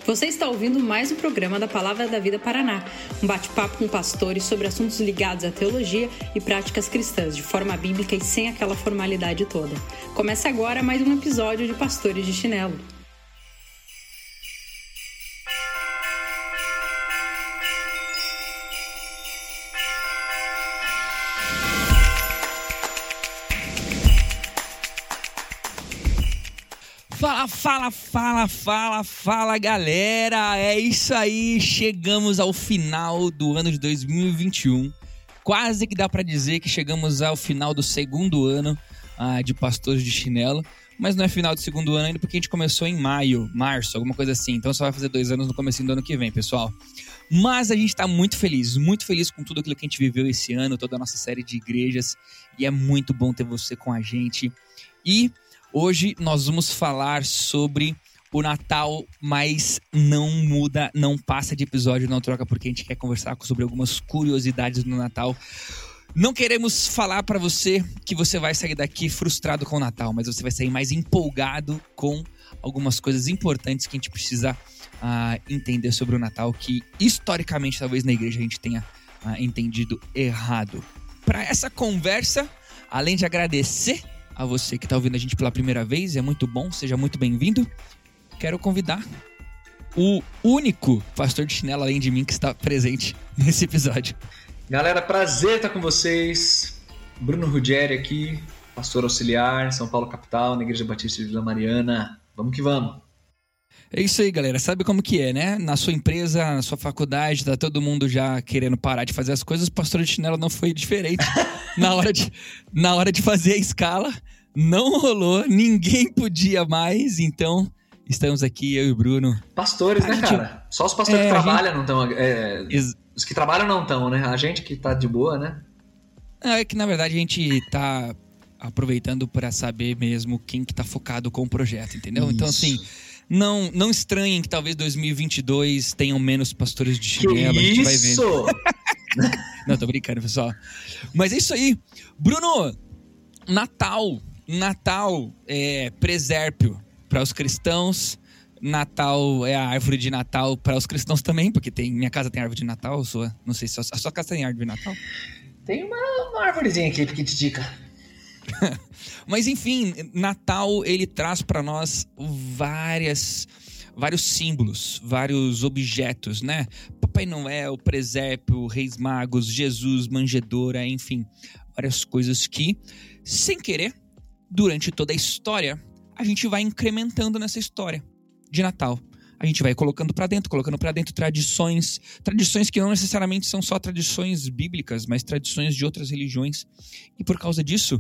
Você está ouvindo mais um programa da Palavra da Vida Paraná, um bate-papo com pastores sobre assuntos ligados à teologia e práticas cristãs, de forma bíblica e sem aquela formalidade toda. Começa agora mais um episódio de Pastores de Chinelo. Fala, galera! É isso aí, chegamos ao final do ano de 2021. Quase que dá pra dizer que chegamos ao final do segundo ano de Pastores de Chinelo. Mas não é final do segundo ano ainda, porque a gente começou em março, alguma coisa assim. Então só vai fazer 2 anos no comecinho do ano que vem, pessoal. Mas a gente tá muito feliz com tudo aquilo que a gente viveu esse ano, toda a nossa série de igrejas. E é muito bom ter você com a gente. E hoje nós vamos falar sobre o Natal, mas não muda, não passa de episódio, não troca, porque a gente quer conversar sobre algumas curiosidades do Natal. Não queremos falar para você que você vai sair daqui frustrado com o Natal, mas você vai sair mais empolgado com algumas coisas importantes que a gente precisa entender sobre o Natal, que historicamente talvez na igreja a gente tenha entendido errado. Para essa conversa, além de agradecer a você que está ouvindo a gente pela primeira vez, é muito bom, seja muito bem-vindo. Quero convidar o único pastor de chinelo, além de mim, que está presente nesse episódio. Galera, prazer estar com vocês. Bruno Ruggeri aqui, pastor auxiliar em São Paulo, capital, na Igreja Batista de Vila Mariana. Vamos que vamos. É isso aí, galera. Sabe como que é, né? Na sua empresa, na sua faculdade, tá todo mundo já querendo parar de fazer as coisas. O pastor de chinelo não foi diferente. Na hora de fazer a escala, não rolou. Ninguém podia mais. Então, estamos aqui, eu e o Bruno. Pastores, né, cara? Só os pastores que trabalham não estão. Os que trabalham não estão, né? A gente que tá de boa, né? É que, na verdade, a gente tá aproveitando para saber mesmo quem que tá focado com o projeto, entendeu? Isso. Então, assim, não estranhem que talvez 2022 tenham menos pastores de chinelo. Que a gente vai isso? vendo. Não, tô brincando, pessoal. Mas é isso aí. Bruno, Natal é presépio para os cristãos. Natal é a árvore de Natal para os cristãos também, porque minha casa tem árvore de Natal, não sei se a sua casa tem árvore de Natal. Tem uma árvorezinha aqui pequititica. Mas enfim, Natal ele traz para nós vários símbolos, vários objetos, né? Papai Noel, presépio, Reis Magos, Jesus, manjedoura, enfim, várias coisas que, sem querer, durante toda a história, a gente vai incrementando nessa história de Natal. A gente vai colocando para dentro tradições que não necessariamente são só tradições bíblicas, mas tradições de outras religiões. E por causa disso,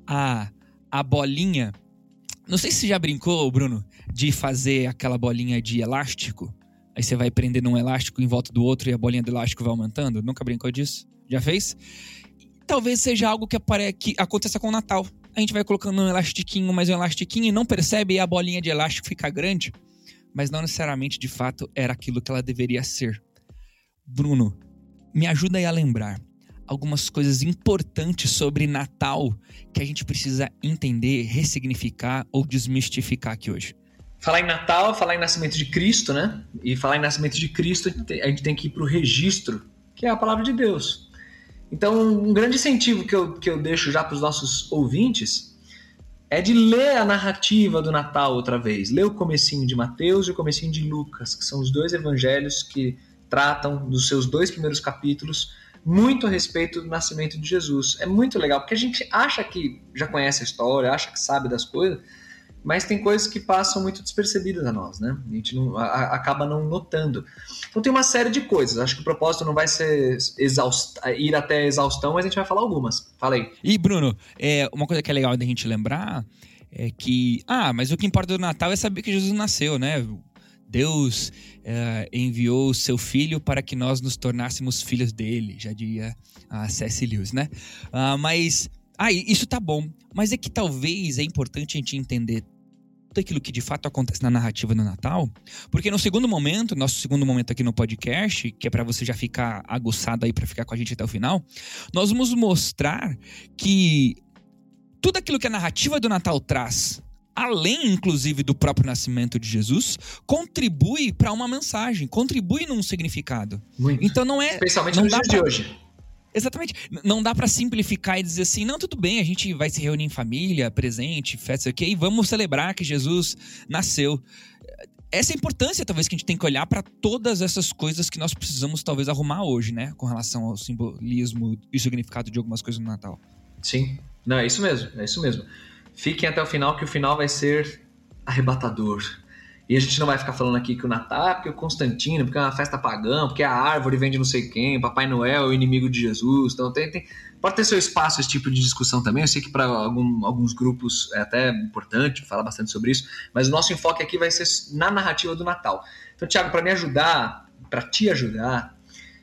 a bolinha... Não sei se você já brincou, Bruno, de fazer aquela bolinha de elástico. Aí você vai prender num elástico em volta do outro e a bolinha do elástico vai aumentando. Nunca brincou disso? Já fez? Talvez seja algo que aconteça com o Natal. A gente vai colocando um elastiquinho, mais um elastiquinho e não percebe, e a bolinha de elástico fica grande. Mas não necessariamente, de fato, era aquilo que ela deveria ser. Bruno, me ajuda aí a lembrar algumas coisas importantes sobre Natal que a gente precisa entender, ressignificar ou desmistificar aqui hoje. Falar em Natal, falar em nascimento de Cristo, né? E falar em nascimento de Cristo, a gente tem que ir para o registro, que é a palavra de Deus. Então, um grande incentivo que eu deixo já para os nossos ouvintes é de ler a narrativa do Natal outra vez. Ler o comecinho de Mateus e o comecinho de Lucas, que são os 2 evangelhos que tratam dos seus 2 primeiros capítulos muito a respeito do nascimento de Jesus. É muito legal, porque a gente acha que já conhece a história, acha que sabe das coisas, mas tem coisas que passam muito despercebidas a nós, né? A gente acaba não notando. Então tem uma série de coisas. Acho que o propósito não vai ser ir até a exaustão, mas a gente vai falar algumas. Fala aí. E, Bruno, uma coisa que é legal da gente lembrar é que... mas o que importa do Natal é saber que Jesus nasceu, né? Deus enviou o seu filho para que nós nos tornássemos filhos dele, já diria a C.S. Lewis, né? Mas isso tá bom. Mas é que talvez é importante a gente entender tudo aquilo que de fato acontece na narrativa do Natal, porque nosso segundo momento aqui no podcast, que é para você já ficar aguçado aí para ficar com a gente até o final, nós vamos mostrar que tudo aquilo que a narrativa do Natal traz além, inclusive, do próprio nascimento de Jesus, contribui para uma mensagem, contribui num significado. Muito. Então não é... Especialmente não nos dá dias de hoje. Exatamente. Não dá pra simplificar e dizer assim, não, tudo bem, a gente vai se reunir em família, presente, festa, ok, e vamos celebrar que Jesus nasceu. Essa é a importância, talvez, que a gente tem que olhar para todas essas coisas que nós precisamos, talvez, arrumar hoje, né? Com relação ao simbolismo e significado de algumas coisas no Natal. Sim. Não, é isso mesmo. Fiquem até o final, que o final vai ser arrebatador. E a gente não vai ficar falando aqui que o Natal é porque o Constantino, porque é uma festa pagã, porque a árvore vem de não sei quem, Papai Noel é o inimigo de Jesus. Então pode ter seu espaço esse tipo de discussão também. Eu sei que para alguns grupos é até importante falar bastante sobre isso, mas o nosso enfoque aqui vai ser na narrativa do Natal. Então, Thiago, para te ajudar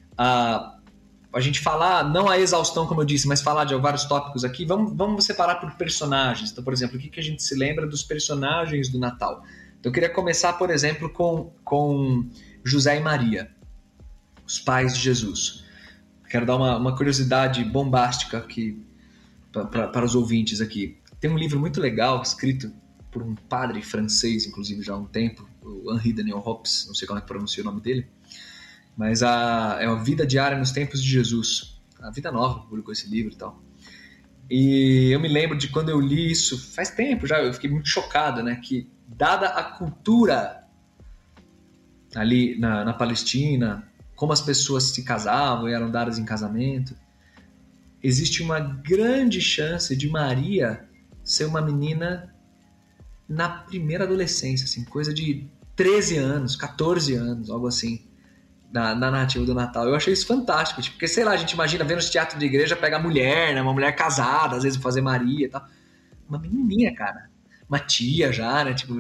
a gente falar, não a exaustão, como eu disse, mas falar de vários tópicos aqui, vamos separar por personagens. Então, por exemplo, o que a gente se lembra dos personagens do Natal? Então, eu queria começar, por exemplo, com José e Maria, os pais de Jesus. Quero dar uma curiosidade bombástica aqui para os ouvintes aqui. Tem um livro muito legal, escrito por um padre francês, inclusive já há um tempo, o Henri Daniel Hopes, não sei como é que pronuncia o nome dele, mas é a Vida Diária nos Tempos de Jesus. A Vida Nova publicou esse livro e tal. E eu me lembro de quando eu li isso, faz tempo já, eu fiquei muito chocado, né, que dada a cultura ali na Palestina, como as pessoas se casavam e eram dadas em casamento, existe uma grande chance de Maria ser uma menina na primeira adolescência, assim, coisa de 13 anos, 14 anos, algo assim, na narrativa do Natal. Eu achei isso fantástico, tipo, porque, sei lá, a gente imagina vendo os teatros de igreja pegar mulher, né, uma mulher casada, às vezes fazer Maria e tal. Uma menininha, cara. Uma tia já, né? Tipo,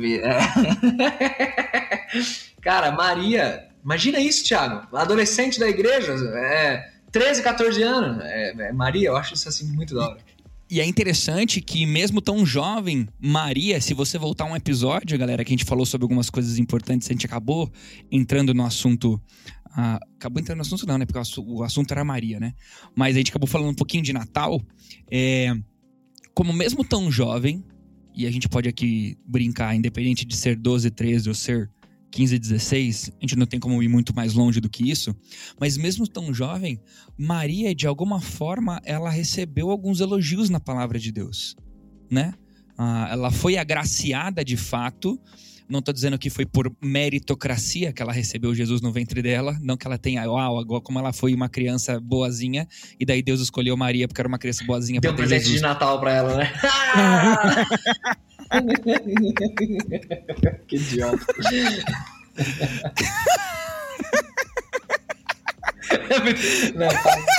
Cara, Maria... Imagina isso, Thiago. Adolescente da igreja, 13, 14 anos. Maria, eu acho isso assim muito da hora. E é interessante que mesmo tão jovem, Maria, se você voltar um episódio, galera, que a gente falou sobre algumas coisas importantes, a gente acabou entrando no assunto... acabou entrando no assunto não, né? Porque o assunto era Maria, né? Mas a gente acabou falando um pouquinho de Natal. Como mesmo tão jovem... E a gente pode aqui brincar, independente de ser 12, 13 ou ser 15, 16, a gente não tem como ir muito mais longe do que isso. Mas mesmo tão jovem, Maria, de alguma forma, ela recebeu alguns elogios na palavra de Deus, né? Ela foi agraciada de fato. Não estou dizendo que foi por meritocracia que ela recebeu Jesus no ventre dela. Não que ela tenha, como ela foi uma criança boazinha, e daí Deus escolheu Maria porque era uma criança boazinha para ter Jesus. Deu um presente de Natal para ela, né? Que idiota. Não,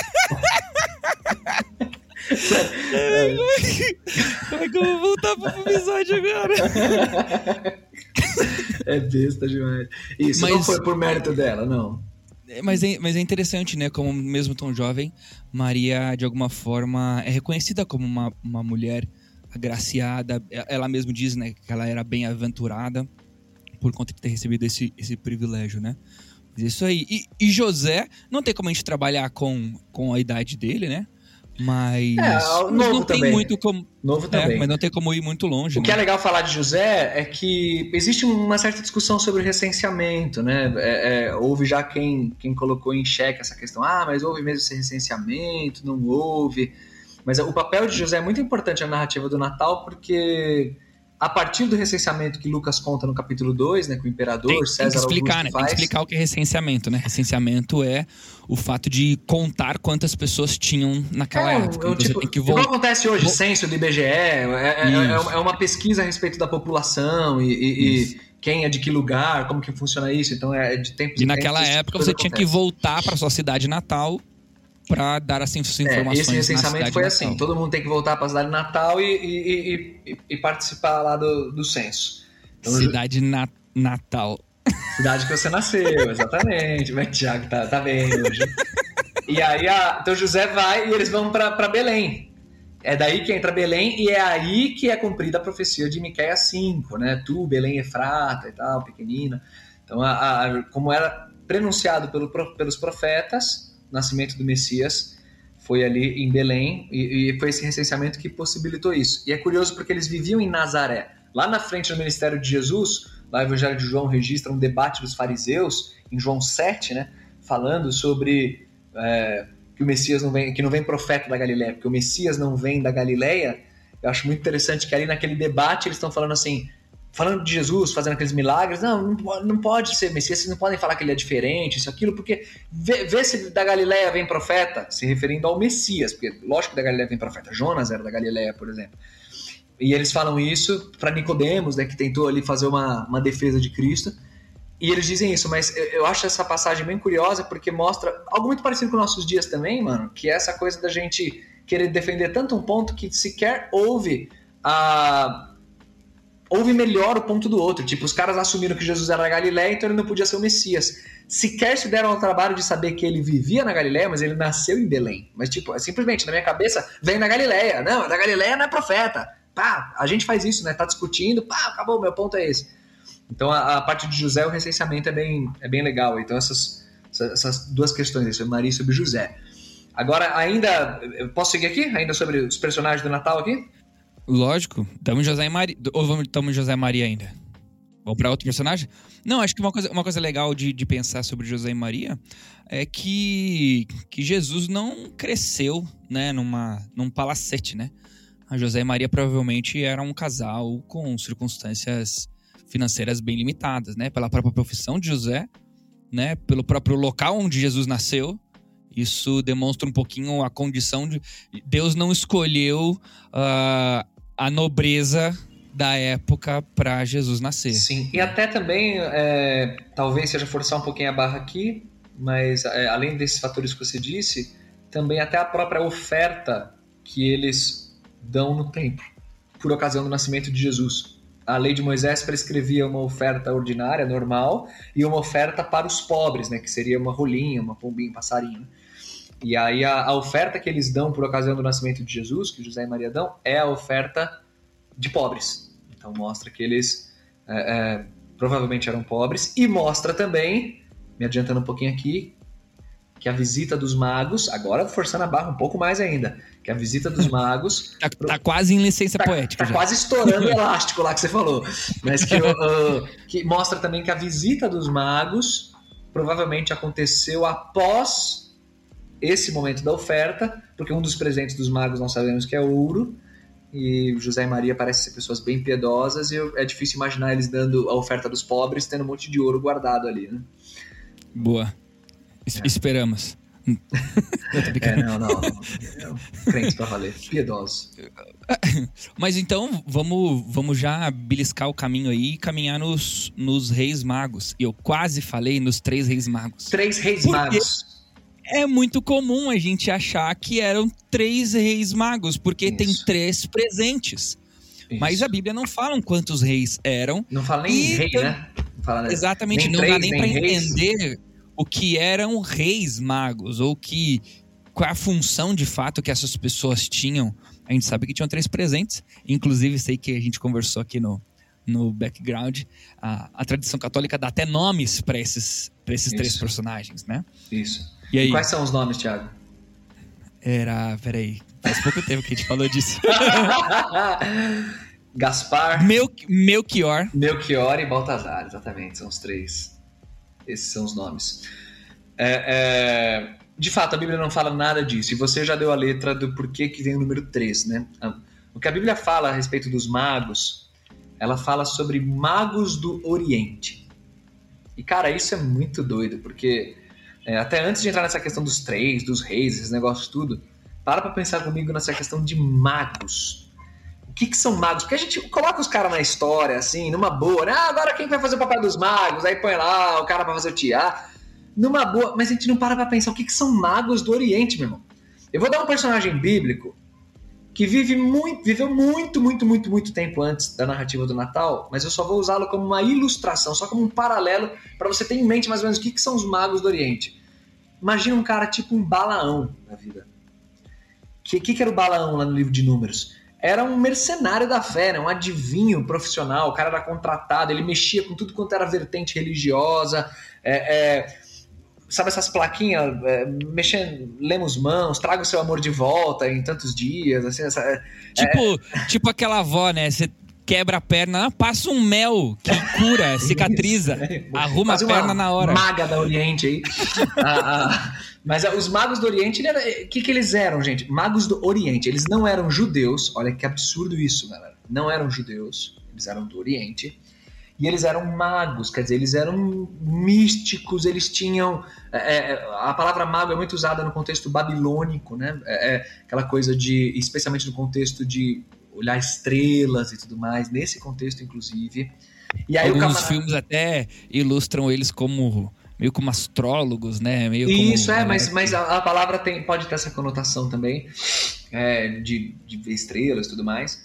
Como é que eu vou voltar pro episódio agora? É besta demais. Isso não foi por mérito dela, não. Mas é interessante, né? Como mesmo tão jovem, Maria, de alguma forma, é reconhecida como uma mulher agraciada. Ela mesma diz, né, que ela era bem-aventurada por conta de ter recebido esse privilégio, né? Mas isso aí. E José, não tem como a gente trabalhar com a idade dele, né? Mas não tem também. Muito como... Novo também. Mas não tem como ir muito longe. O que é legal falar de José é que existe uma certa discussão sobre o recenseamento, né? Houve já quem colocou em xeque essa questão. Mas houve mesmo esse recenseamento, não houve. Mas o papel de José é muito importante na narrativa do Natal, porque a partir do recenseamento que Lucas conta no capítulo 2, né, com o imperador César Augusto faz... Tem que explicar o que é recenseamento, né? Recenseamento é o fato de contar quantas pessoas tinham naquela época. Tem que igual acontece hoje, censo do IBGE, é uma pesquisa a respeito da população e quem é de que lugar, como que funciona isso. Então é de tempos em tempos. E naquela época você tinha que voltar para sua cidade natal para dar assim essas informações. Esse recenseamento foi assim, todo mundo tem que voltar para a cidade natal e participar lá do censo. Então, cidade natal. Cidade que você nasceu, exatamente. Mas Thiago tá bem hoje. E aí, então José vai e eles vão para Belém. É daí que entra Belém e é aí que é cumprida a profecia de Miqueias 5, né? Tu, Belém Efrata e tal, pequenina. Então, como era prenunciado pelos profetas, o nascimento do Messias foi ali em Belém e foi esse recenseamento que possibilitou isso. E é curioso porque eles viviam em Nazaré. Lá na frente, no ministério de Jesus, lá no Evangelho de João registra um debate dos fariseus, em João 7, né, falando sobre que o Messias não vem, que não vem profeta da Galileia, porque o Messias não vem da Galileia. Eu acho muito interessante que ali naquele debate eles estão falando assim, falando de Jesus, fazendo aqueles milagres, não pode ser Messias, vocês não podem falar que ele é diferente, isso, aquilo, porque vê se da Galileia vem profeta, se referindo ao Messias, porque lógico que da Galileia vem profeta, Jonas era da Galileia, por exemplo. E eles falam isso para Nicodemos, né, que tentou ali fazer uma defesa de Cristo, e eles dizem isso, mas eu acho essa passagem bem curiosa, porque mostra algo muito parecido com nossos dias também, mano, que é essa coisa da gente querer defender tanto um ponto que sequer ouve melhor o ponto do outro. Tipo, os caras assumiram que Jesus era da Galileia, então ele não podia ser o Messias. Sequer se deram ao trabalho de saber que ele vivia na Galileia, mas ele nasceu em Belém. Mas, tipo, simplesmente, na minha cabeça, vem da Galileia. Não, da Galileia não é profeta. Pá, a gente faz isso, né? Tá discutindo, pá, acabou, meu ponto é esse. Então, a parte de José, o recenseamento é bem legal. Então, essas duas questões, sobre Maria e sobre José. Agora, ainda... Eu posso seguir aqui? Ainda sobre os personagens do Natal aqui? Lógico. Estamos em José e Maria. Ou estamos em José e Maria ainda? Vamos para outro personagem? Não, acho que uma coisa legal de pensar sobre José e Maria é que Jesus não cresceu, né, num palacete, né? A José e Maria provavelmente eram um casal com circunstâncias financeiras bem limitadas, né? Pela própria profissão de José, né? Pelo próprio local onde Jesus nasceu. Isso demonstra um pouquinho a condição de... Deus não escolheu a nobreza da época para Jesus nascer. Sim, e até também, talvez seja forçar um pouquinho a barra aqui, mas além desses fatores que você disse, também até a própria oferta que eles dão no templo, por ocasião do nascimento de Jesus. A lei de Moisés prescrevia uma oferta ordinária, normal, e uma oferta para os pobres, né, que seria uma rolinha, uma pombinha, um passarinho. E aí a oferta que eles dão por ocasião do nascimento de Jesus, que José e Maria dão, é a oferta de pobres. Então mostra que eles provavelmente eram pobres, e mostra também, me adiantando um pouquinho aqui, que a visita dos magos, agora forçando a barra um pouco mais ainda, que a visita dos magos... Tá quase em licença poética. Tá quase estourando o elástico lá que você falou. Mas que mostra também que a visita dos magos provavelmente aconteceu após esse momento da oferta, porque um dos presentes dos magos nós sabemos que é ouro, e José e Maria parecem ser pessoas bem piedosas, e é difícil imaginar eles dando a oferta dos pobres tendo um monte de ouro guardado ali, né? Boa. Esperamos. Não. Crentes pra valer. Piedosos. Mas então, vamos já beliscar o caminho aí e caminhar nos reis magos. Eu quase falei nos 3 reis magos. 3 reis magos. É muito comum a gente achar que eram 3 reis magos, porque tem 3 presentes. Isso. Mas a Bíblia não fala quantos reis eram. Não fala nem rei, né? Não fala, exatamente, nem não 3, dá nem pra reis. entender o que eram reis magos, ou qual a função de fato que essas pessoas tinham. A gente sabe que tinham 3 presentes, inclusive sei que a gente conversou aqui no background, a tradição católica dá até nomes para esses 3 personagens, né? Isso. E aí? Quais são os nomes, Thiago? Peraí, faz pouco tempo que a gente falou disso. Gaspar, Melchior e Baltazar, exatamente, são os 3. Esses são os nomes. De fato, a Bíblia não fala nada disso. E você já deu a letra do porquê que vem o número 3, né? O que a Bíblia fala a respeito dos magos, ela fala sobre magos do Oriente. E, cara, isso é muito doido, porque até antes de entrar nessa questão dos 3, dos reis, esses negócios tudo, para pensar comigo nessa questão de magos. O que são magos? Porque a gente coloca os caras na história, assim, numa boa, né? Agora quem vai fazer o papel dos magos? Aí põe lá o cara pra fazer o teatro. Numa boa, mas a gente não para pra pensar o que são magos do Oriente, meu irmão. Eu vou dar um personagem bíblico que viveu muito tempo antes da narrativa do Natal, mas eu só vou usá-lo como uma ilustração, só como um paralelo, para você ter em mente mais ou menos o que são os magos do Oriente. Imagina um cara tipo um Balaão da vida. O que era o Balaão lá no livro de Números? Era um mercenário da fé, né? Um adivinho profissional, o cara era contratado, ele mexia com tudo quanto era vertente religiosa, sabe essas plaquinhas, lemos mãos, traga o seu amor de volta em tantos dias, assim, tipo aquela avó, né? Você quebra a perna, passa um mel que cura, cicatriza, arruma a perna na hora. Maga da Oriente aí. Mas os magos do Oriente, o que eles eram, gente? Magos do Oriente, eles não eram judeus, olha que absurdo isso, galera. Não eram judeus, eles eram do Oriente. E eles eram magos, quer dizer, eles eram místicos, eles tinham... a palavra mago é muito usada no contexto babilônico, né? Aquela coisa de... Especialmente no contexto de olhar estrelas e tudo mais, nesse contexto, inclusive. E aí alguns filmes até ilustram eles como... meio como astrólogos, né? Meio isso, como, mas a palavra pode ter essa conotação também, de ver estrelas e tudo mais.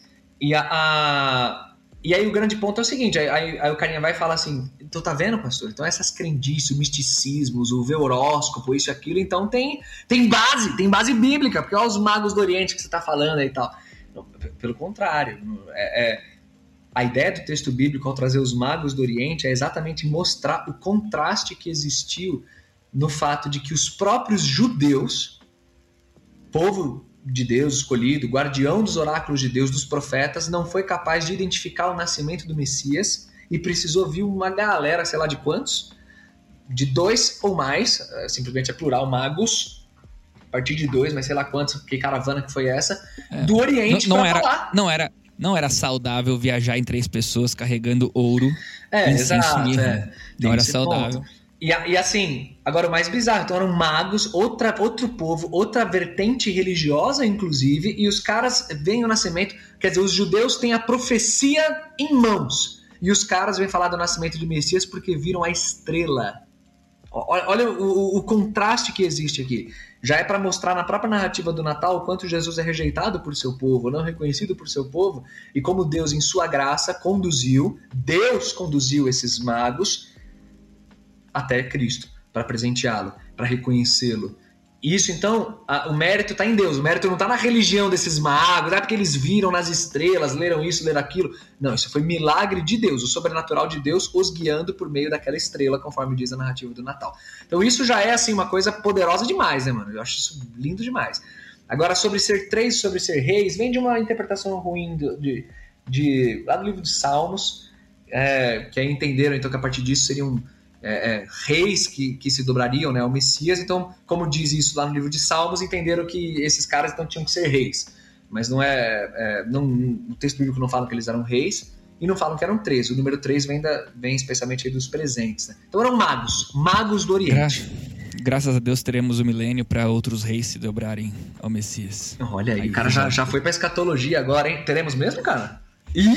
E aí o grande ponto é o seguinte, aí o carinha vai e fala assim, então tá vendo, pastor? Então essas crendices, o misticismo, o ver horóscopo, isso e aquilo, então tem base bíblica, porque olha os magos do Oriente que você tá falando aí e tal. Não, pelo contrário, a ideia do texto bíblico ao trazer os magos do Oriente é exatamente mostrar o contraste que existiu no fato de que os próprios judeus, povo de Deus escolhido, guardião dos oráculos de Deus, dos profetas, não foi capaz de identificar o nascimento do Messias e precisou vir uma galera, sei lá de quantos, de 2 ou mais, simplesmente é plural, magos, a partir de 2, mas sei lá quantos, que caravana que foi essa, do Oriente pra falar. Não era saudável viajar em 3 pessoas carregando ouro. Exato. Não era saudável. Ponto. E assim, agora o mais bizarro, então eram magos, outro povo, outra vertente religiosa, inclusive, e os caras veem o nascimento, quer dizer, os judeus têm a profecia em mãos, e os caras vêm falar do nascimento de Messias porque viram a estrela. Olha o contraste que existe aqui. Já é para mostrar na própria narrativa do Natal o quanto Jesus é rejeitado por seu povo, não reconhecido por seu povo, e como Deus, em sua graça, Deus conduziu esses magos até Cristo, para presenteá-lo, para reconhecê-lo. Isso, então, o mérito está em Deus. O mérito não está na religião desses magos, porque eles viram nas estrelas, leram isso, leram aquilo. Não, isso foi milagre de Deus, o sobrenatural de Deus os guiando por meio daquela estrela, conforme diz a narrativa do Natal. Então isso já é, assim, uma coisa poderosa demais, né, mano? Eu acho isso lindo demais. Agora, sobre ser 3, sobre ser reis, vem de uma interpretação ruim lá do livro de Salmos, que aí entenderam, então, que a partir disso seriam... reis que se dobrariam, né, ao Messias. Então, como diz isso lá no livro de Salmos, entenderam que esses caras então tinham que ser reis, mas não o texto bíblico não fala que eles eram reis e não falam que eram 3, o número 3 vem especialmente aí dos presentes, né? Então eram magos do Oriente. Graças a Deus teremos o milênio para outros reis se dobrarem ao Messias. Olha aí, o cara já foi pra escatologia agora, hein? Teremos mesmo, cara?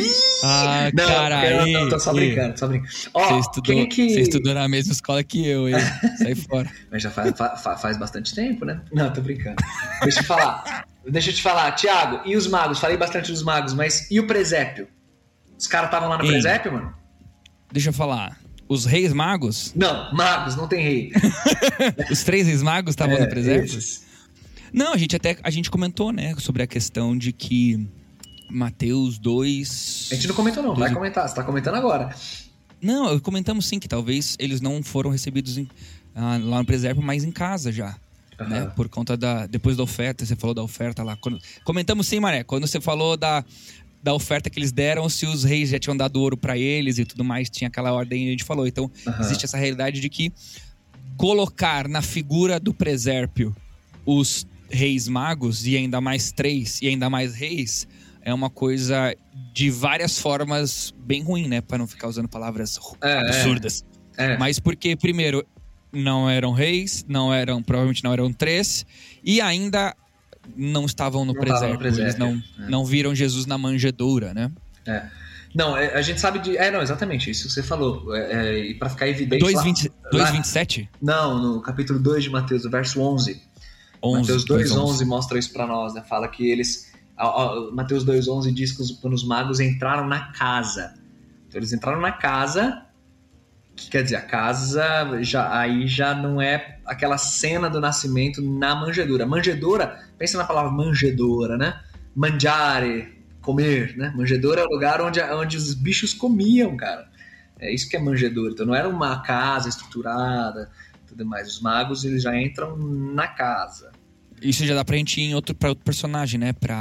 Não, tô só brincando. Ó, você estudou na mesma escola que eu, hein? Sai fora. Mas já faz bastante tempo, né? Não, tô brincando. Deixa eu te falar, Thiago, e os magos? Falei bastante dos magos, mas e o presépio? Os caras estavam lá no presépio, mano? Deixa eu falar. Os reis magos? Não, magos, não tem rei. Os 3 reis magos estavam no presépio? Esses. Não, a gente comentou, né, sobre a questão de que Mateus 2... A gente não comentou não, vai comentar, você tá comentando agora. Não, comentamos sim que talvez eles não foram recebidos lá no presépio, mas em casa já. Uhum. Né? Por conta depois da oferta, você falou da oferta lá. Comentamos sim, Maré, quando você falou da oferta que eles deram, se os reis já tinham dado ouro para eles e tudo mais, tinha aquela ordem, a gente falou. Então, existe essa realidade de que colocar na figura do presépio os reis magos, e ainda mais 3, e ainda mais reis... é uma coisa de várias formas bem ruim, né? Para não ficar usando palavras absurdas. Mas porque, primeiro, não eram reis, provavelmente não eram 3, e ainda não estavam no presépio. Eles não viram Jesus na manjedoura, né? Não, a gente sabe de... não, exatamente, isso que você falou. E para ficar evidente... 2:27? Não, no capítulo 2 de Mateus, o verso 11. Mateus 2:11 mostra isso para nós, né? Fala que eles... Mateus 2:11 diz que quando os magos entraram na casa. Então eles entraram na casa, que quer dizer, a casa aí já não é aquela cena do nascimento na manjedoura. Manjedoura, pensa na palavra manjedoura, né? Mangiare, comer, né? Manjedoura é o lugar onde os bichos comiam, cara. É isso que é manjedoura. Então não era uma casa estruturada, tudo mais. Os magos, eles já entram na casa. Isso já dá pra gente ir para outro personagem, né?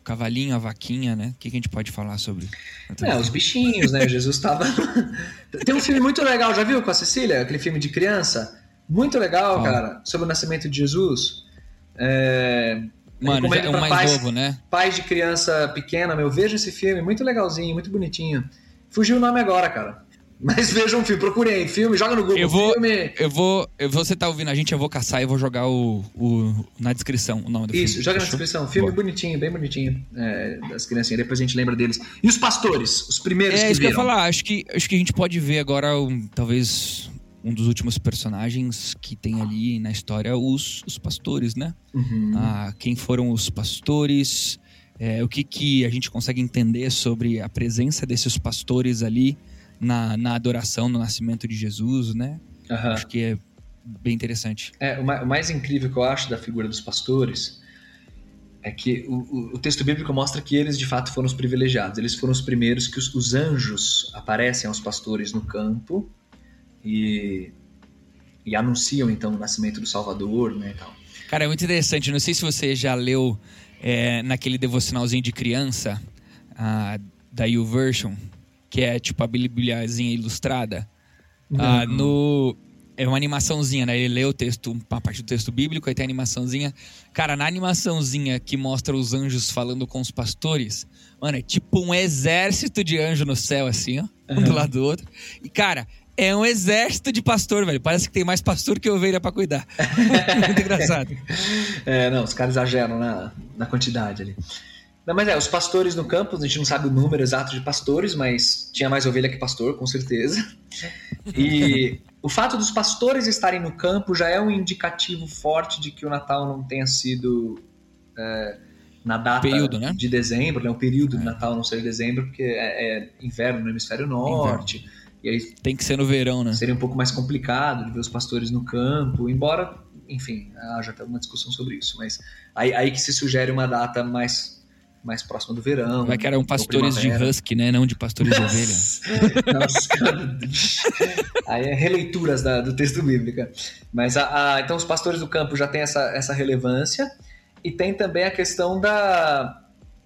cavalinho, a vaquinha, né? O que a gente pode falar sobre? Os bichinhos, né? Jesus estava... Tem um filme muito legal, já viu com a Cecília? Aquele filme de criança? Muito legal, cara, sobre o nascimento de Jesus. Mano, é o mais novo, né? Pais de criança pequena, veja esse filme, muito legalzinho, muito bonitinho. Fugiu o nome agora, cara. Mas veja um filme, procurem aí, filme, joga no Google. Você tá ouvindo a gente, eu vou caçar e vou jogar na descrição o nome do filme. Isso, joga na descrição. Filme bonitinho, bem bonitinho, das criancinhas. Depois a gente lembra deles. E os pastores, os primeiros que viram? É isso que eu ia falar. Acho que a gente pode ver agora, talvez, um dos últimos personagens que tem ali na história, os pastores, né? Uhum. Quem foram os pastores, o que a gente consegue entender sobre a presença desses pastores ali na adoração, no nascimento de Jesus, né? Uhum. Acho que é bem interessante. O mais incrível que eu acho da figura dos pastores é que o texto bíblico mostra que eles de fato foram os privilegiados. Eles foram os primeiros que os anjos aparecem aos pastores no campo e anunciam então o nascimento do Salvador, né, e tal. Cara, é muito interessante. Não sei se você já leu naquele devocionalzinho de criança da YouVersion, que é tipo a Bibliazinha ilustrada. É uma animaçãozinha, né? Ele lê o texto, uma parte do texto bíblico, aí tem a animaçãozinha. Cara, na animaçãozinha que mostra os anjos falando com os pastores, mano, é tipo um exército de anjo no céu, assim, ó, um do lado do outro. E, cara, é um exército de pastor, velho. Parece que tem mais pastor que ovelha pra cuidar. Muito engraçado. Os caras exageram na quantidade ali. Não, mas os pastores no campo, a gente não sabe o número exato de pastores, mas tinha mais ovelha que pastor, com certeza. E o fato dos pastores estarem no campo já é um indicativo forte de que o Natal não tenha sido na data de dezembro, né? O período do Natal não ser em dezembro, porque é inverno no hemisfério norte. Inverno. E aí tem que ser no verão, né? Seria um pouco mais complicado de ver os pastores no campo, embora, enfim, já tem uma discussão sobre isso. Mas aí que se sugere uma data mais próxima do verão. Vai que eram pastores de husky, né? Não de pastores de ovelha. Nossa, cara. Aí é releituras do texto bíblico. Mas então os pastores do campo já têm essa relevância. E tem também a questão da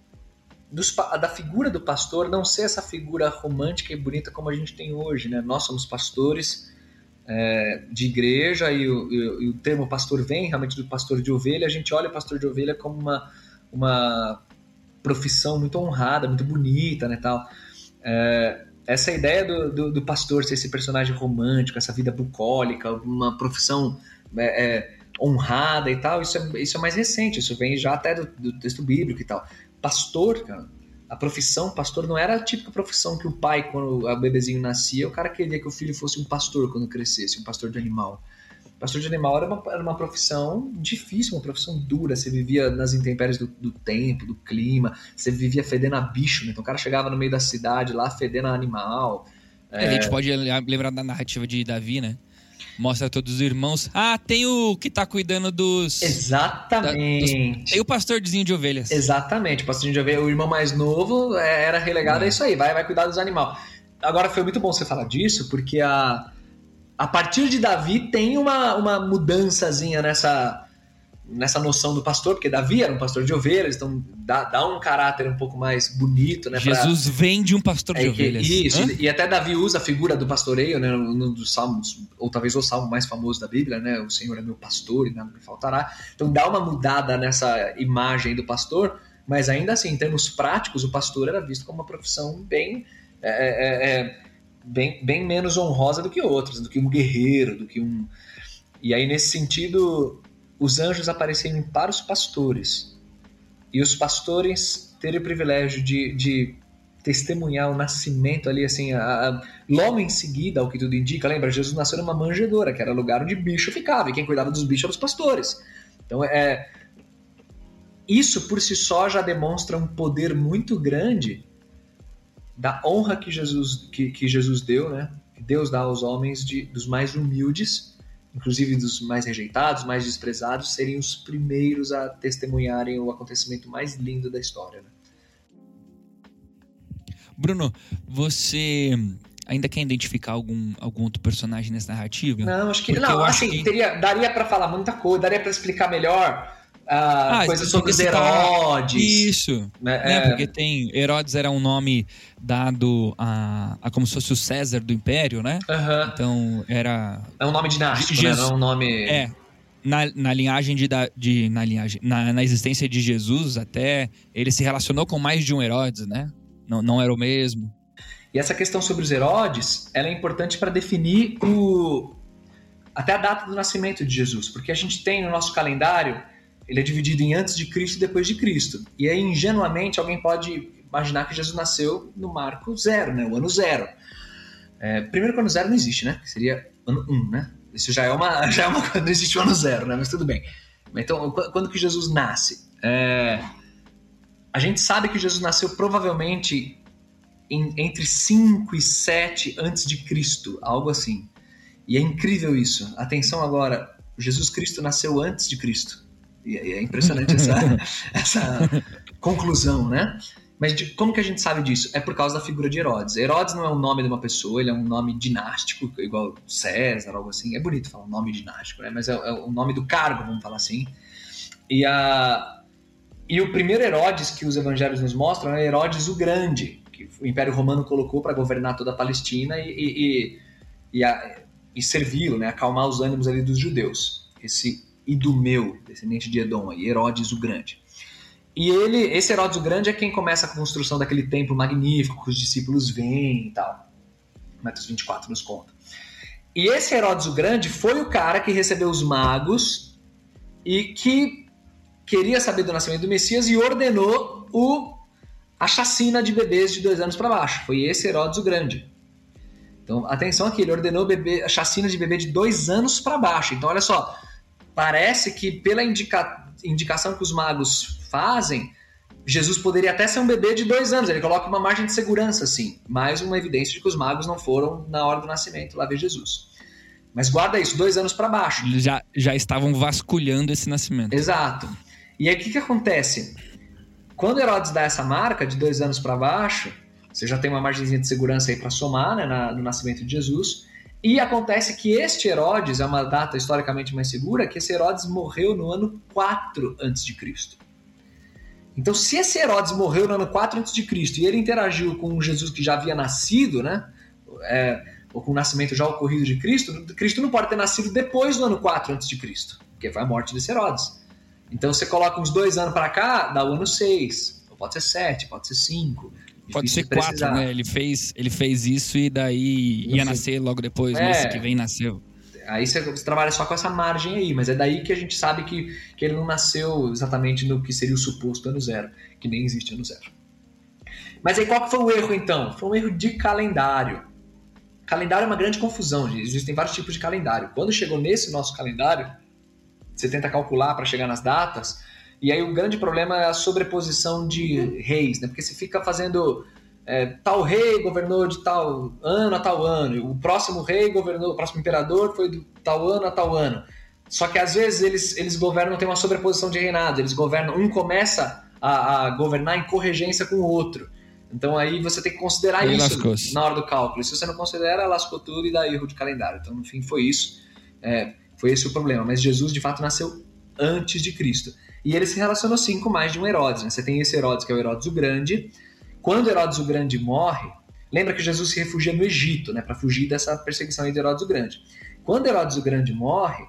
figura do pastor não ser essa figura romântica e bonita como a gente tem hoje, né? Nós somos pastores de igreja e o termo pastor vem realmente do pastor de ovelha. A gente olha o pastor de ovelha como uma profissão muito honrada, muito bonita, né, tal. Essa ideia do pastor ser esse personagem romântico, essa vida bucólica, uma profissão honrada e tal, isso é mais recente, isso vem já até do texto bíblico e tal. Pastor, cara, a profissão pastor não era a típica profissão que o pai, quando o bebezinho nascia, o cara queria que o filho fosse um pastor quando crescesse, um pastor de animal. Pastor de animal era uma profissão difícil, uma profissão dura. Você vivia nas intempéries do tempo, do clima. Você vivia fedendo a bicho, né? Então o cara chegava no meio da cidade lá fedendo a animal. A gente pode lembrar da narrativa de Davi, né? Mostra todos os irmãos. Tem o que tá cuidando dos... Exatamente. Tem o pastorzinho de ovelhas. Exatamente. O pastorzinho de ovelhas, o irmão mais novo era relegado a isso aí. Vai cuidar dos animais. Agora foi muito bom você falar disso, porque a partir de Davi tem uma mudançazinha nessa noção do pastor, porque Davi era um pastor de ovelhas, então dá um caráter um pouco mais bonito, né? Jesus vem de um pastor de ovelhas. Isso, e até Davi usa a figura do pastoreio, né, no dos salmos, ou talvez o salmo mais famoso da Bíblia, né? O Senhor é meu pastor e nada me faltará. Então dá uma mudada nessa imagem do pastor, mas ainda assim, em termos práticos, o pastor era visto como uma profissão bem menos honrosa do que outros, do que um guerreiro, do que um... E aí, nesse sentido, os anjos aparecem para os pastores. E os pastores terem o privilégio de testemunhar o nascimento ali, assim, logo em seguida, ao que tudo indica, lembra? Jesus nasceu numa manjedoura, que era lugar onde bicho ficava, e quem cuidava dos bichos eram os pastores. Então, isso por si só já demonstra um poder muito grande da honra que Jesus deu, né? Que Deus dá aos homens dos mais humildes, inclusive dos mais rejeitados, mais desprezados, serem os primeiros a testemunharem o acontecimento mais lindo da história, né? Bruno, você ainda quer identificar algum outro personagem nessa narrativa? Não, acho que não. Assim, daria para falar muita coisa, daria para explicar melhor coisas sobre os Herodes. Isso, né? Porque Herodes era um nome dado a como se fosse o César do Império, né? Então era... É um nome dinástico, né? Não é um nome... Na linhagem na existência de Jesus, até ele se relacionou com mais de um Herodes, né? Não era o mesmo. E essa questão sobre os Herodes, ela é importante para definir até a data do nascimento de Jesus, porque a gente tem no nosso calendário, ele é dividido em antes de Cristo e depois de Cristo. E aí, ingenuamente, alguém pode imaginar que Jesus nasceu no marco 0, né? O ano 0. Primeiro que o ano 0 não existe, né? Seria ano 1, né? Isso já é uma coisa, não existe o ano 0, né? Mas tudo bem. Então, quando que Jesus nasce? A gente sabe que Jesus nasceu provavelmente entre 5 e 7 antes de Cristo, algo assim. E é incrível isso. Atenção agora, Jesus Cristo nasceu antes de Cristo. E é impressionante essa conclusão, né? Mas como que a gente sabe disso? É por causa da figura de Herodes. Herodes não é o nome de uma pessoa, ele é um nome dinástico, igual César, algo assim. É bonito falar um nome dinástico, né? Mas é o nome do cargo, vamos falar assim. E o primeiro Herodes que os evangelhos nos mostram é Herodes o Grande, que o Império Romano colocou para governar toda a Palestina e servi-lo, né? Acalmar os ânimos ali dos judeus. Esse Idumeu, descendente de Edom, aí, Herodes o Grande. E esse Herodes o Grande é quem começa a construção daquele templo magnífico que os discípulos veem e tal. Mateus 24 nos conta. E esse Herodes o Grande foi o cara que recebeu os magos e que queria saber do nascimento do Messias e ordenou a chacina de bebês de 2 anos para baixo. Foi esse Herodes o Grande. Então, atenção aqui, ele ordenou a chacina de bebê de 2 anos para baixo. Então, olha só, parece que pela indicação que os magos fazem, Jesus poderia até ser um bebê de 2 anos. Ele coloca uma margem de segurança, assim. Mais uma evidência de que os magos não foram na hora do nascimento lá ver Jesus. Mas guarda isso, 2 anos para baixo. Eles já estavam vasculhando esse nascimento. Exato. E aí o que acontece? Quando Herodes dá essa marca de 2 anos para baixo, você já tem uma margenzinha de segurança aí para somar, né, no nascimento de Jesus. E acontece que este Herodes, é uma data historicamente mais segura, que esse Herodes morreu no ano 4 a.C. Então, se esse Herodes morreu no ano 4 a.C. e ele interagiu com um Jesus que já havia nascido, né, ou com o nascimento já ocorrido de Cristo, Cristo não pode ter nascido depois do ano 4 a.C., porque foi a morte desse Herodes. Então, você coloca uns 2 anos para cá, dá o ano 6, ou pode ser 7, pode ser 5... Pode ser 4, né? Ele fez isso e daí ia nascer logo depois, mês que vem nasceu. Aí você trabalha só com essa margem aí, mas é daí que a gente sabe que ele não nasceu exatamente no que seria o suposto ano 0, que nem existe ano 0. Mas aí qual que foi o erro então? Foi um erro de calendário. Calendário é uma grande confusão, gente. Existem vários tipos de calendário. Quando chegou nesse nosso calendário, você tenta calcular para chegar nas datas... E aí o grande problema é a sobreposição de reis, né? Porque você fica fazendo tal rei governou de tal ano a tal ano, e o próximo rei governou, o próximo imperador foi do tal ano a tal ano. Só que às vezes eles governam, tem uma sobreposição de reinado, eles governam, um começa a governar em corregência com o outro. Então aí você tem que considerar isso na hora do cálculo. E se você não considera, lascou tudo e dá erro de calendário. Então, no fim, foi isso. Foi esse o problema. Mas Jesus, de fato, nasceu antes de Cristo. E ele se relacionou sim com mais de um Herodes, né? Você tem esse Herodes que é o Herodes o Grande. Quando Herodes o Grande morre, lembra que Jesus se refugia no Egito, né? Para fugir dessa perseguição aí de Herodes o Grande. Quando Herodes o Grande morre,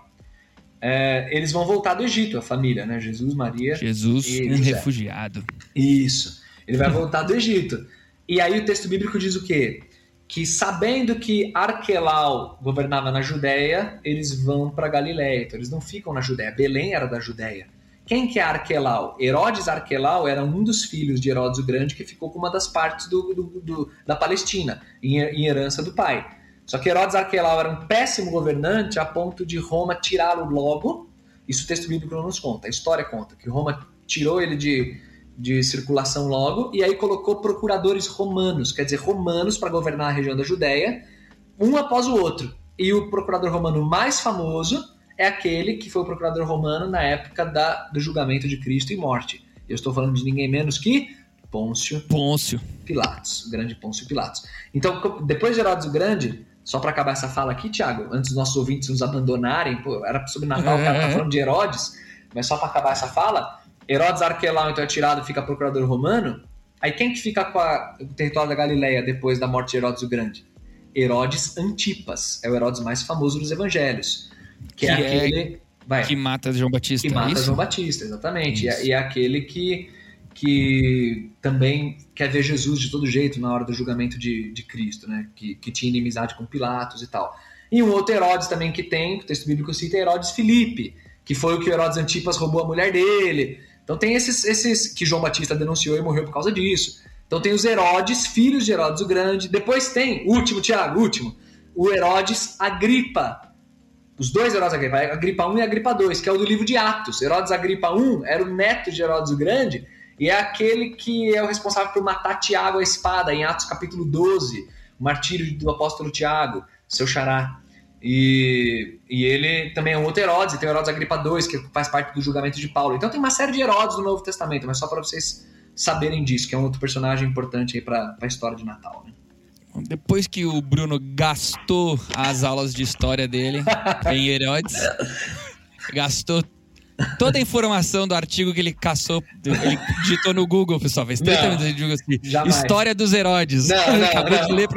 eles vão voltar do Egito, a família, né? Jesus, Maria e um José. Refugiado. Isso. Ele vai voltar do Egito. E aí o texto bíblico diz o quê? Que sabendo que Arquelau governava na Judéia, eles vão para Galiléia. Então eles não ficam na Judéia. Belém era da Judéia. Quem que é Arquelau? Herodes Arquelau era um dos filhos de Herodes o Grande que ficou com uma das partes da Palestina, em herança do pai. Só que Herodes Arquelau era um péssimo governante a ponto de Roma tirá-lo logo. Isso o texto bíblico não nos conta, a história conta, que Roma tirou ele de circulação logo e aí colocou procuradores romanos, quer dizer, romanos para governar a região da Judéia, um após o outro. E o procurador romano mais famoso é aquele que foi o procurador romano na época do julgamento de Cristo e morte. Eu estou falando de ninguém menos que Pôncio Pilatos, o grande Pôncio Pilatos. Então, depois de Herodes o Grande, só para acabar essa fala aqui, Thiago, antes dos nossos ouvintes nos abandonarem, era sobre Natal, o cara tá falando de Herodes, mas só para acabar essa fala, Herodes Arquelau, então, é tirado, fica procurador romano. Aí quem que fica com o território da Galileia depois da morte de Herodes o Grande? Herodes Antipas, é o Herodes mais famoso dos evangelhos. Que é aquele... que mata João Batista. Que mata João Batista, exatamente. E é aquele que também quer ver Jesus de todo jeito na hora do julgamento de Cristo, né? Que tinha inimizade com Pilatos e tal. E um outro Herodes também que tem, o texto bíblico cita, é Herodes Filipe, que foi o que o Herodes Antipas roubou a mulher dele. Então tem esses que João Batista denunciou e morreu por causa disso. Então tem os Herodes, filhos de Herodes o Grande. Depois tem, último, o Herodes Agripa. Os dois Herodes Agripa, Agripa I e Agripa II, que é o do livro de Atos. Herodes Agripa I era o neto de Herodes o Grande e é aquele que é o responsável por matar Tiago à espada, em Atos capítulo 12, o martírio do apóstolo Tiago, seu xará. E ele também é um outro Herodes, e tem o Herodes Agripa II, que faz parte do julgamento de Paulo. Então tem uma série de Herodes no Novo Testamento, mas só para vocês saberem disso, que é um outro personagem importante aí para a história de Natal, né? Depois que o Bruno gastou as aulas de história dele em Herodes, gastou toda a informação do artigo que ele caçou, ele digitou no Google, pessoal, fez 30 minutos de Google assim, jamais. História dos Herodes. Acabou de ler.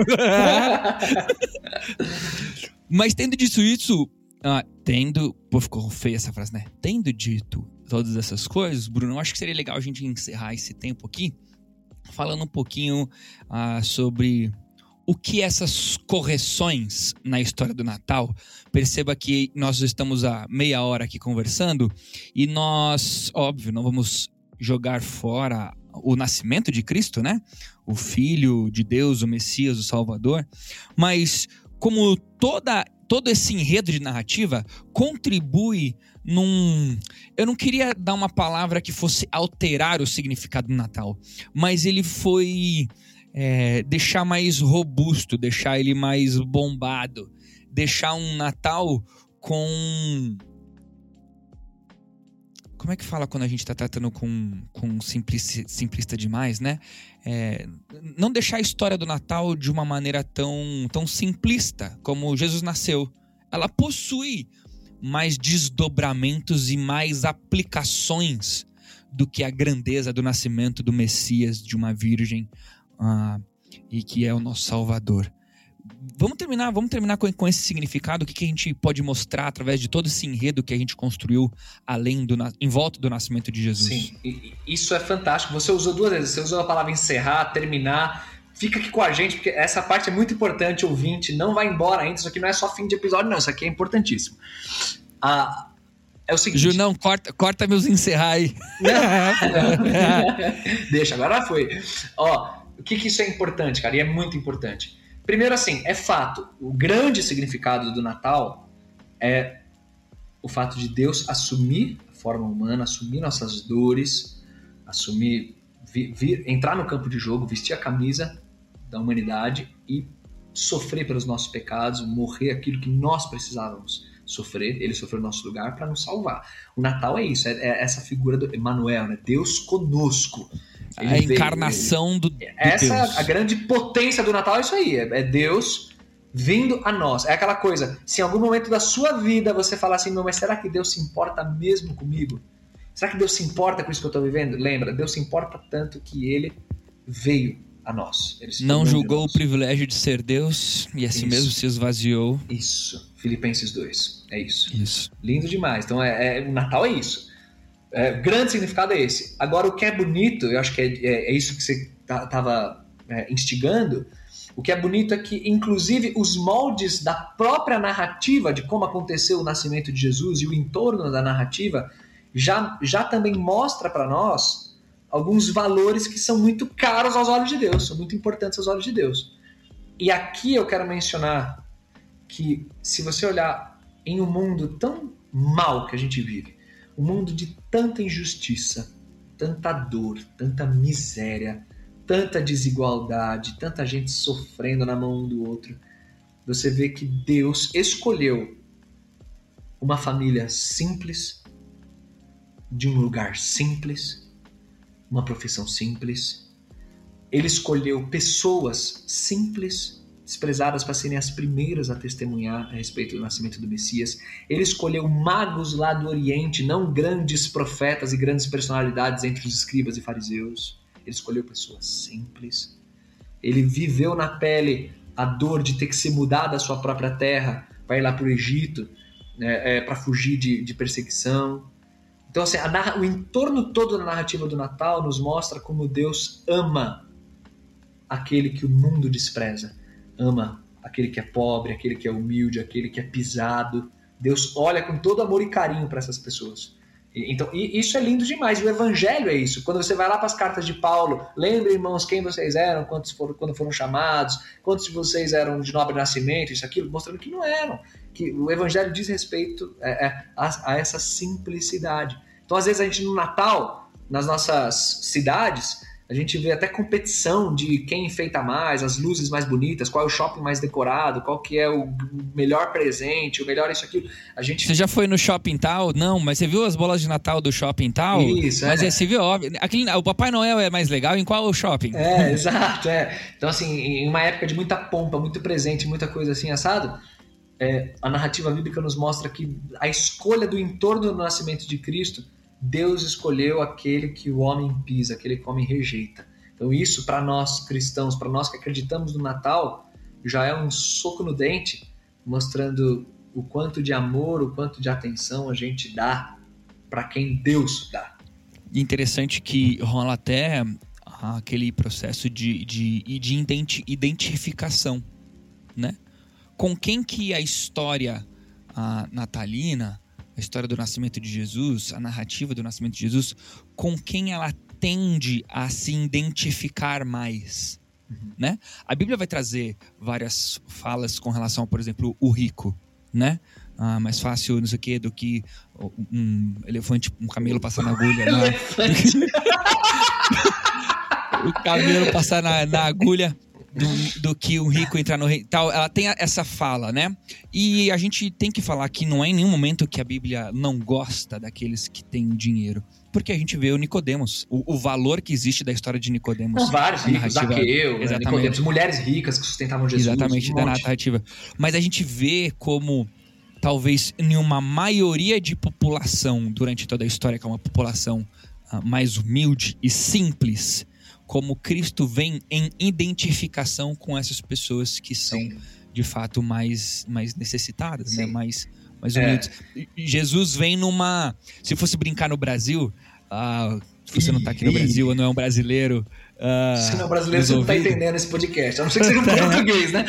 Mas tendo dito isso, pô, ficou feia essa frase, né? Tendo dito todas essas coisas, Bruno, eu acho que seria legal a gente encerrar esse tempo aqui falando um pouquinho sobre o que essas correções na história do Natal. Perceba que nós estamos há meia hora aqui conversando e nós, óbvio, não vamos jogar fora o nascimento de Cristo, né? O Filho de Deus, o Messias, o Salvador. Mas como todo esse enredo de narrativa contribui eu não queria dar uma palavra que fosse alterar o significado do Natal, mas ele foi deixar mais robusto, deixar ele mais bombado, deixar um Natal com... Como é que fala quando a gente está tratando com simplista demais, né? Não deixar a história do Natal de uma maneira tão simplista como Jesus nasceu. Ela possui mais desdobramentos e mais aplicações do que a grandeza do nascimento do Messias, de uma virgem, e que é o nosso Salvador. Vamos terminar com esse significado, o que a gente pode mostrar através de todo esse enredo que a gente construiu em volta do nascimento de Jesus. Sim, isso é fantástico. Você usou duas vezes, você usou a palavra encerrar, terminar. Fica aqui com a gente, porque essa parte é muito importante, ouvinte. Não vai embora ainda, isso aqui não é só fim de episódio, não. Isso aqui é importantíssimo. É o seguinte... Junão, corta meus encerrar aí. Deixa, agora foi. O que isso é importante, cara? E é muito importante. Primeiro, assim, é fato. O grande significado do Natal é o fato de Deus assumir a forma humana, assumir nossas dores, entrar no campo de jogo, vestir a camisa da humanidade e sofrer pelos nossos pecados, morrer aquilo que nós precisávamos sofrer. Ele sofreu no nosso lugar para nos salvar. O Natal é isso, é essa figura do Emmanuel, né? Deus conosco. A encarnação do essa Deus. A grande potência do Natal é isso aí, é Deus vindo a nós. É aquela coisa, se em algum momento da sua vida você falar assim, mas será que Deus se importa mesmo comigo? Será que Deus se importa com isso que eu estou vivendo? Lembra, Deus se importa tanto que Ele veio a nós. Não julgou o privilégio de ser Deus e assim mesmo se esvaziou. Isso, Filipenses 2, é isso. Isso. Lindo demais. Então o Natal é isso. Grande significado é esse. Agora, o que é bonito, eu acho que é isso que você estava instigando, o que é bonito é que, inclusive, os moldes da própria narrativa de como aconteceu o nascimento de Jesus e o entorno da narrativa já também mostra para nós alguns valores que são muito caros aos olhos de Deus, são muito importantes aos olhos de Deus. E aqui eu quero mencionar que, se você olhar em um mundo tão mal que a gente vive, um mundo de tanta injustiça, tanta dor, tanta miséria, tanta desigualdade, tanta gente sofrendo na mão um do outro, você vê que Deus escolheu uma família simples, de um lugar simples, uma profissão simples. Ele escolheu pessoas simples, desprezadas para serem as primeiras a testemunhar a respeito do nascimento do Messias. Ele escolheu magos lá do Oriente, não grandes profetas e grandes personalidades entre os escribas e fariseus. Ele escolheu pessoas simples. Ele viveu na pele a dor de ter que ser mudado da sua própria terra para ir lá para o Egito, para fugir de perseguição. Então, assim, o entorno todo da narrativa do Natal nos mostra como Deus ama aquele que o mundo despreza. Ama aquele que é pobre, aquele que é humilde, aquele que é pisado. Deus olha com todo amor e carinho para essas pessoas. Então, isso é lindo demais. O evangelho é isso. Quando você vai lá para as cartas de Paulo, lembrem, irmãos, quem vocês eram, quando foram chamados, quantos de vocês eram de nobre nascimento, isso, aquilo, mostrando que não eram. Que o evangelho diz respeito a essa simplicidade. Então, às vezes, a gente no Natal, nas nossas cidades, a gente vê até competição de quem enfeita mais, as luzes mais bonitas, qual é o shopping mais decorado, qual que é o melhor presente, o melhor isso, aquilo. Você já foi no shopping tal? Não, mas você viu as bolas de Natal do shopping tal? Isso, Mas você viu, óbvio. O Papai Noel é mais legal, em qual shopping? Exato, Então, assim, em uma época de muita pompa, muito presente, muita coisa assim, assado, a narrativa bíblica nos mostra que a escolha do entorno do nascimento de Cristo, Deus escolheu aquele que o homem pisa, aquele que o homem rejeita. Então isso, para nós cristãos, para nós que acreditamos no Natal, já é um soco no dente, mostrando o quanto de amor, o quanto de atenção a gente dá para quem Deus dá. Interessante que rola até aquele processo de identificação, né? Com quem que a história natalina, a história do nascimento de Jesus, a narrativa do nascimento de Jesus, com quem ela tende a se identificar mais, né? A Bíblia vai trazer várias falas com relação, por exemplo, o rico, né? Mais fácil, não sei o quê, do que um elefante, um camelo passar na agulha. O camelo passar na agulha do que um rico entrar no rei. Tal, ela tem essa fala, né? E a gente tem que falar que não é em nenhum momento que a Bíblia não gosta daqueles que têm dinheiro. Porque a gente vê o Nicodemos, o valor que existe da história de Nicodemos. Vários ricos, Zaqueu, Nicodemos, mulheres ricas que sustentavam Jesus. Exatamente, da narrativa. Mas a gente vê como, talvez em uma maioria de população, durante toda a história, que é uma população mais humilde e simples, como Cristo vem em identificação com essas pessoas que são, sim, de fato, mais necessitadas, né? mais humildes. Jesus vem numa... Se fosse brincar no Brasil, se você não está aqui no Brasil ou não é um brasileiro... se não é brasileiro, você não está entendendo esse podcast. A não ser que seja um português, né?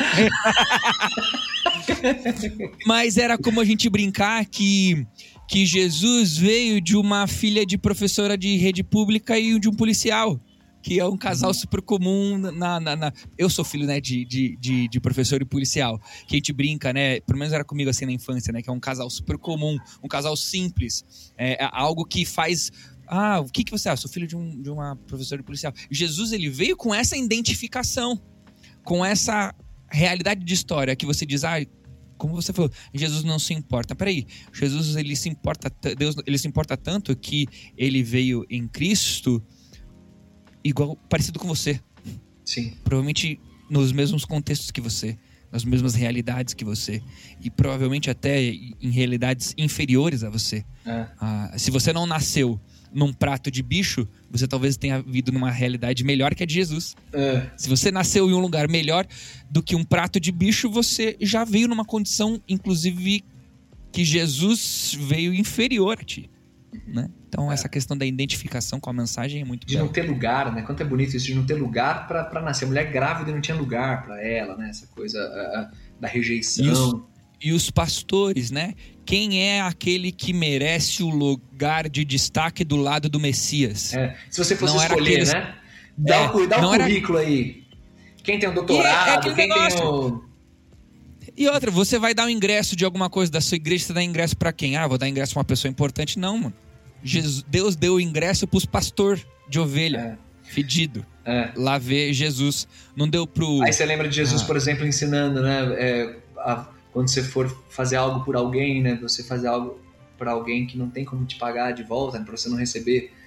Mas era como a gente brincar que Jesus veio de uma filha de professora de rede pública e de um policial, que é um casal super comum eu sou filho, né, de professor e policial, que a gente brinca, né, pelo menos era comigo assim na infância, né, que é um casal super comum, um casal simples, algo que faz... o que você é? Sou filho de uma professora de policial. Jesus, ele veio com essa identificação, com essa realidade de história, que você diz, como você falou, Jesus não se importa. Peraí, Jesus, ele se importa, Deus, ele se importa tanto que ele veio em Cristo parecido com você. Sim. Provavelmente nos mesmos contextos que você, nas mesmas realidades que você, e provavelmente até em realidades inferiores a você. Se você não nasceu num prato de bicho, você talvez tenha vivido numa realidade melhor que a de Jesus. Se você nasceu em um lugar melhor do que um prato de bicho, você já veio numa condição, inclusive, que Jesus veio inferior a ti, né? Então essa questão da identificação com a mensagem é muito de bela. Não ter lugar, né? Quanto é bonito isso de não ter lugar para nascer. A mulher grávida não tinha lugar para ela, né? Essa coisa da rejeição. E os pastores, né? Quem é aquele que merece o lugar de destaque do lado do Messias? Se você fosse escolher, né? Dá o currículo aí. Quem tem um doutorado, quem tem um... E outra, você vai dar um ingresso de alguma coisa da sua igreja, você dá ingresso pra quem? Vou dar ingresso pra uma pessoa importante. Não, mano. Deus deu o ingresso pros pastor de ovelha, fedido. Lá ver Jesus. Não deu pro... Aí você lembra de Jesus, por exemplo, ensinando, né? Quando você for fazer algo por alguém, né? Você fazer algo por alguém que não tem como te pagar de volta, né, pra você não receber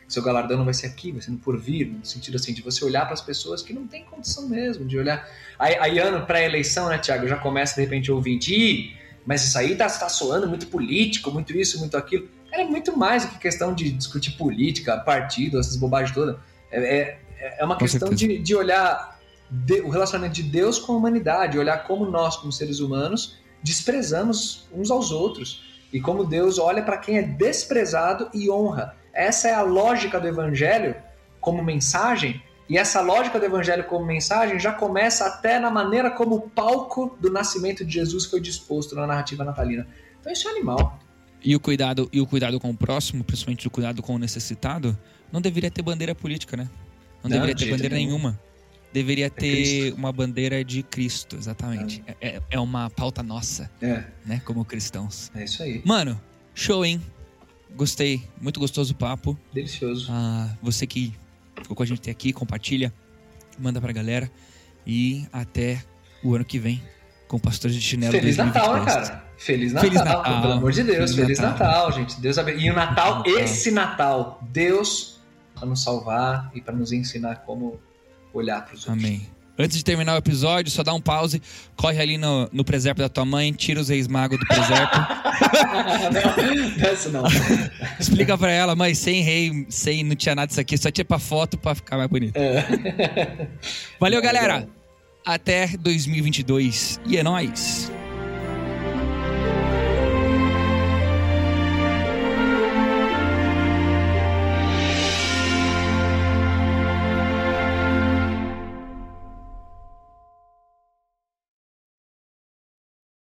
seu galardão não vai ser aqui, vai ser no porvir, no sentido assim, de você olhar para as pessoas que não têm condição mesmo, de olhar... Aí ano pré-eleição, né, Tiago, já começa de repente a ouvir, mas isso aí tá soando muito político, muito isso, muito aquilo. É muito mais do que questão de discutir política, partido, essas bobagens todas. É uma questão de olhar o relacionamento de Deus com a humanidade, olhar como nós, como seres humanos, desprezamos uns aos outros e como Deus olha para quem é desprezado e honra. Essa é a lógica do Evangelho como mensagem, e essa lógica do Evangelho como mensagem já começa até na maneira como o palco do nascimento de Jesus foi disposto na narrativa natalina. Então isso é animal. E o cuidado com o próximo, principalmente o cuidado com o necessitado, não deveria ter bandeira política, né? Não deveria ter bandeira nenhuma. Deveria ter uma bandeira de Cristo, exatamente. É uma pauta nossa, né? Como cristãos. É isso aí. Mano, show, hein? Gostei. Muito gostoso o papo. Delicioso. Você que ficou com a gente até aqui, compartilha, manda pra galera. E até o ano que vem, com Pastores de Chinelo. Feliz 2022. Natal, né, cara? Feliz Natal, pelo amor de Deus. Feliz Natal, gente. Deus abençoe. E o Natal, esse Natal, Deus para nos salvar e para nos ensinar como olhar para os outros. Amém. Antes de terminar o episódio, só dá um pause, corre ali no presépio da tua mãe, tira os reis magos do presépio. Não é isso não. Explica pra ela, mãe, sem rei, não tinha nada disso aqui, só tinha pra foto pra ficar mais bonito. Valeu, galera. Até 2022 e é nóis.